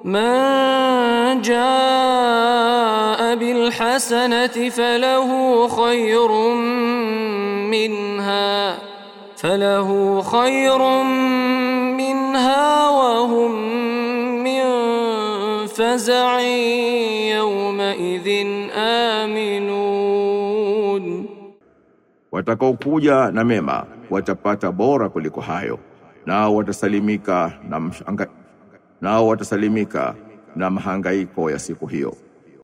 من جاء بالحسنة فله خير منها وهم من فزع يومئذ آمنون. Watakaokuja na mema watapata bora kuliko hayo, nao watasalimika na mahangaiko ya siku hiyo.